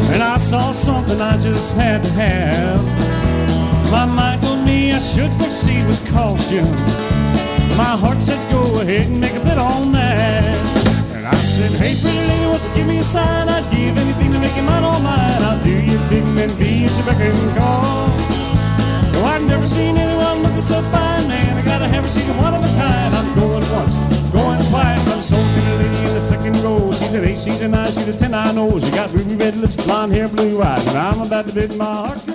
and I saw something I just had to have. My mind told me I should proceed with caution. My heart said go ahead and make a bet on that. And I said, hey pretty lady, won't you give me a sign? I'd give anything to make you mine all mine. I'll do you big man be at your beck and call. No, I've never seen anyone looking so fine, man. I gotta have her, she's a one of a kind. I'm going once, going twice. I'm so pretty lady in the second row. She's an 8, she's a 9, she's a 10, I know. She got ruby red lips, blonde hair, blue eyes, and I'm about to bid my heart.